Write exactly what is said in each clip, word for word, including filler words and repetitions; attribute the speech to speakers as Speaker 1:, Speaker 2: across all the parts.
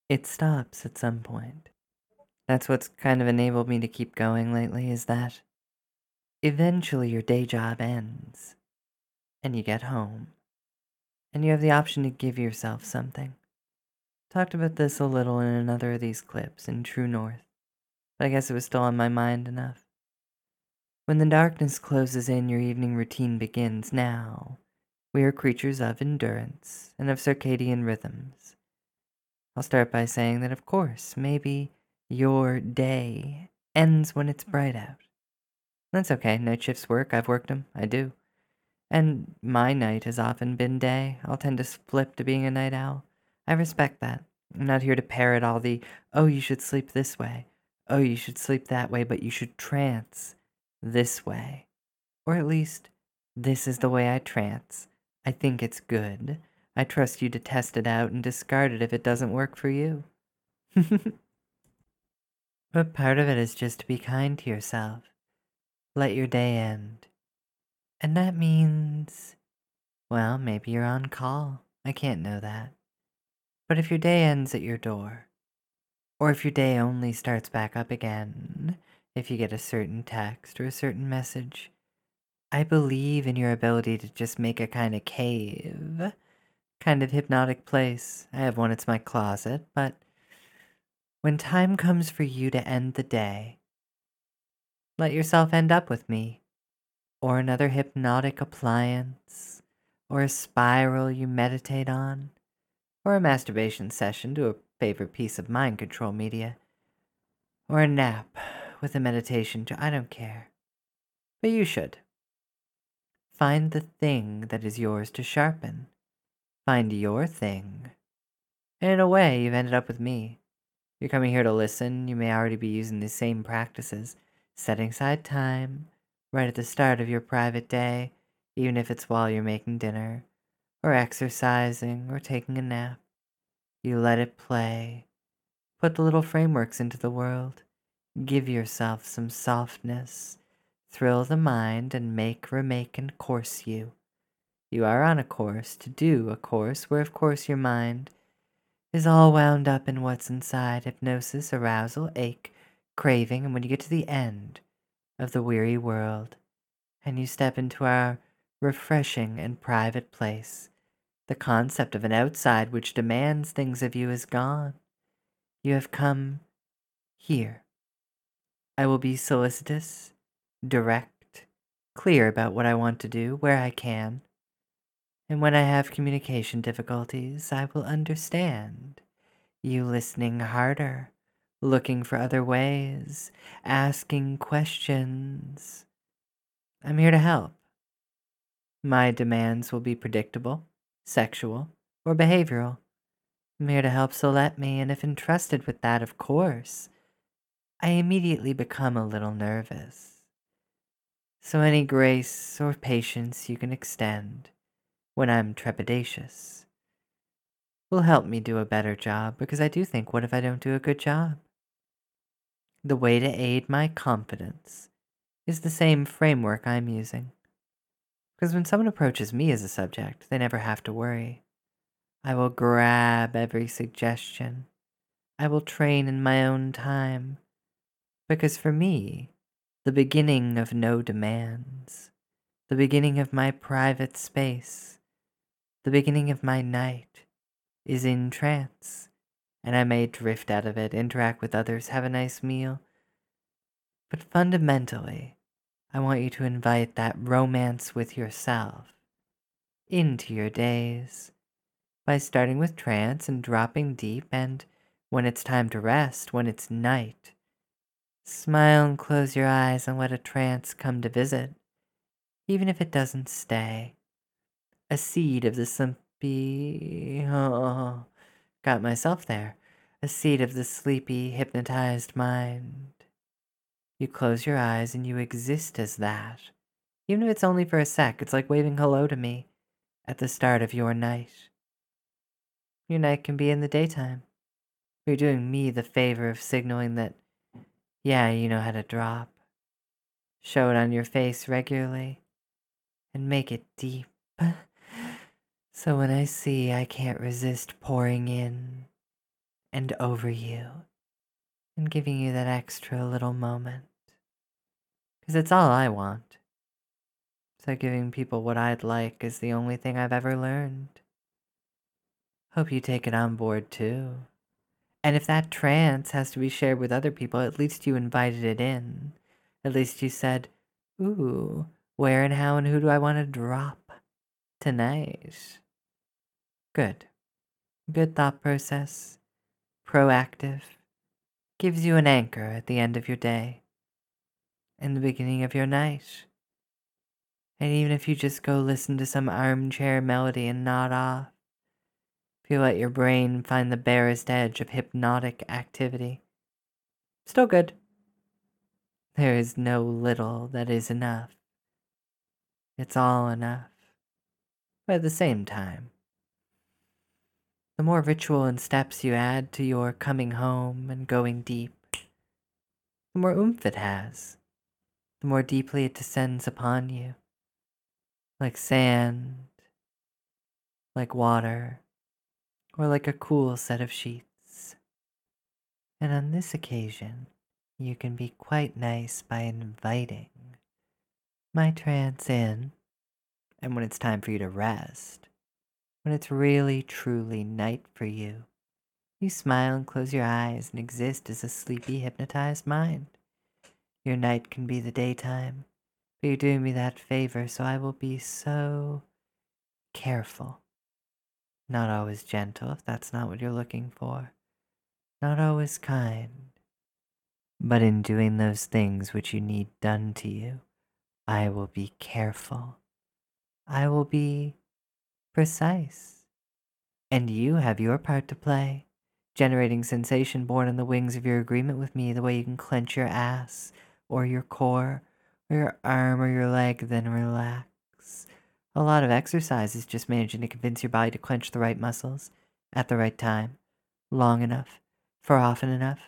Speaker 1: it stops at some point. That's what's kind of enabled me to keep going lately, is that eventually your day job ends and you get home and you have the option to give yourself something. Talked about this a little in another of these clips in True North, but I guess it was still on my mind enough. When the darkness closes in, your evening routine begins. Now, we are creatures of endurance and of circadian rhythms. I'll start by saying that, of course, maybe your day ends when it's bright out. That's okay. Night shifts work. I've worked them. I do. And my night has often been day. I'll tend to flip to being a night owl. I respect that. I'm not here to parrot all the, oh, you should sleep this way. Oh, you should sleep that way, but you should trance this way. Or at least, this is the way I trance. I think it's good. I trust you to test it out and discard it if it doesn't work for you. But part of it is just to be kind to yourself. Let your day end. And that means, well, maybe you're on call. I can't know that. But if your day ends at your door, or if your day only starts back up again, if you get a certain text or a certain message, I believe in your ability to just make a kind of cave, kind of hypnotic place. I have one, it's my closet, but when time comes for you to end the day, let yourself end up with me, or another hypnotic appliance, or a spiral you meditate on, or a masturbation session to a favorite piece of mind control media, or a nap with a meditation to I don't care. But you should. Find the thing that is yours to sharpen. Find your thing. And in a way, you've ended up with me. You're coming here to listen, you may already be using the same practices, setting aside time, right at the start of your private day, even if it's while you're making dinner, or exercising, or taking a nap. You let it play. Put the little frameworks into the world. Give yourself some softness. Thrill the mind and make, remake, and course you. You are on a course to do a course where, of course, your mind is all wound up in what's inside hypnosis, arousal, ache, craving, and when you get to the end of the weary world and you step into our refreshing and private place, the concept of an outside which demands things of you is gone. You have come here. I will be solicitous, direct, clear about what I want to do, where I can. And when I have communication difficulties, I will understand. You listening harder, looking for other ways, asking questions. I'm here to help. My demands will be predictable, sexual, or behavioral. I'm here to help, so let me, and if entrusted with that, of course, I immediately become a little nervous. So any grace or patience you can extend when I'm trepidatious will help me do a better job, because I do think, what if I don't do a good job? The way to aid my confidence is the same framework I'm using. Because when someone approaches me as a subject, they never have to worry. I will grab every suggestion. I will train in my own time. Because for me, the beginning of no demands, the beginning of my private space, the beginning of my night is in trance, and I may drift out of it, interact with others, have a nice meal. But fundamentally, I want you to invite that romance with yourself into your days by starting with trance and dropping deep, and when it's time to rest, when it's night, smile and close your eyes and let a trance come to visit, even if it doesn't stay. A seed of the sleepy... Oh, got myself there. A seed of the sleepy, hypnotized mind. You close your eyes and you exist as that. Even if it's only for a sec, it's like waving hello to me at the start of your night. Your night can be in the daytime. You're doing me the favor of signaling that, yeah, you know how to drop. Show it on your face regularly and make it deep. So when I see I can't resist pouring in, and over you and giving you that extra little moment. Because it's all I want. So giving people what I'd like is the only thing I've ever learned. Hope you take it on board too. And if that trance has to be shared with other people, at least you invited it in. At least you said, ooh, where and how and who do I want to drop tonight? Good. Good thought process. Proactive. Gives you an anchor at the end of your day. And the beginning of your night. And even if you just go listen to some armchair melody and nod off, if you let your brain find the barest edge of hypnotic activity, still good. There is no little that is enough. It's all enough. But at the same time, the more ritual and steps you add to your coming home and going deep, the more oomph it has, the more deeply it descends upon you. Like sand, like water, or like a cool set of sheets. And on this occasion, you can be quite nice by inviting my trance in, and when it's time for you to rest, when it's really truly night for you, you smile and close your eyes and exist as a sleepy, hypnotized mind. Your night can be the daytime, but you're doing me that favor, so I will be so careful. Not always gentle, if that's not what you're looking for. Not always kind. But in doing those things which you need done to you, I will be careful. I will be precise. And you have your part to play, generating sensation born on the wings of your agreement with me, the way you can clench your ass, or your core, or your arm, or your leg, then relax. A lot of exercise is just managing to convince your body to clench the right muscles, at the right time, long enough, for often enough.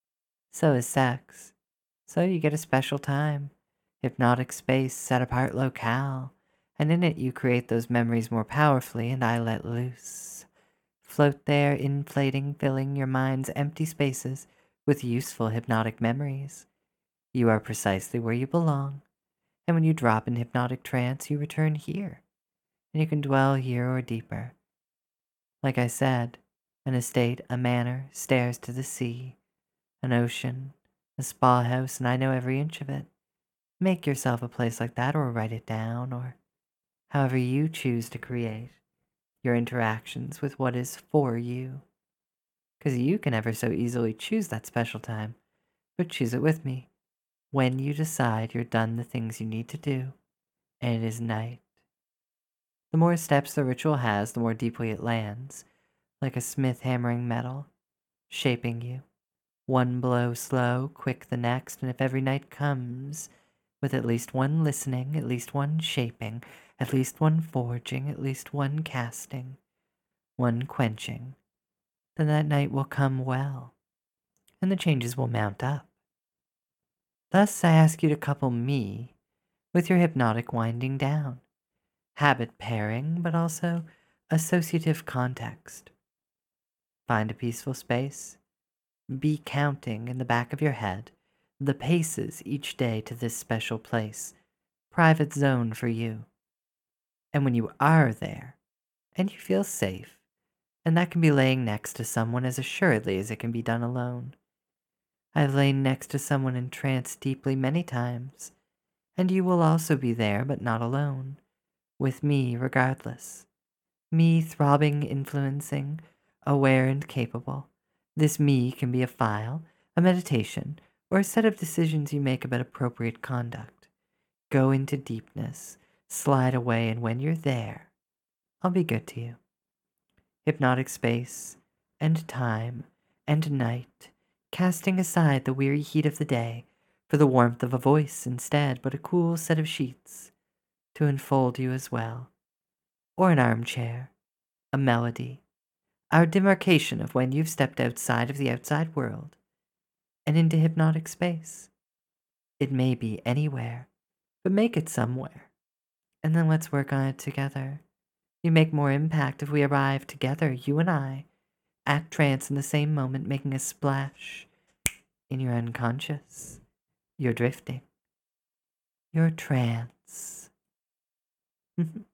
Speaker 1: So is sex. So you get a special time, hypnotic space, set apart locale, and in it you create those memories more powerfully, and I let loose. Float there, inflating, filling your mind's empty spaces with useful hypnotic memories. You are precisely where you belong, and when you drop in hypnotic trance, you return here, and you can dwell here or deeper. Like I said, an estate, a manor, stairs to the sea, an ocean, a spa house, and I know every inch of it. Make yourself a place like that, or write it down, or however you choose to create your interactions with what is for you. Because you can ever so easily choose that special time, but choose it with me when you decide you're done the things you need to do, and it is night. The more steps the ritual has, the more deeply it lands, like a smith hammering metal, shaping you. One blow slow, quick the next, and if every night comes with at least one listening, at least one shaping, at least one forging, at least one casting, one quenching, then that night will come well, and the changes will mount up. Thus I ask you to couple me with your hypnotic winding down, habit pairing, but also associative context. Find a peaceful space. Be counting in the back of your head the paces each day to this special place, private zone for you. And when you are there, and you feel safe, and that can be laying next to someone as assuredly as it can be done alone. I've lain next to someone entranced deeply many times, and you will also be there, but not alone, with me regardless. Me throbbing, influencing, aware and capable. This me can be a file, a meditation, or a set of decisions you make about appropriate conduct. Go into deepness, slide away, and when you're there, I'll be good to you. Hypnotic space, and time, and night, casting aside the weary heat of the day for the warmth of a voice instead, but a cool set of sheets to enfold you as well. Or an armchair, a melody, our demarcation of when you've stepped outside of the outside world and into hypnotic space. It may be anywhere, but make it somewhere. And then let's work on it together. You make more impact if we arrive together, you and I, act trance in the same moment, making a splash in your unconscious. You're drifting. You're trance.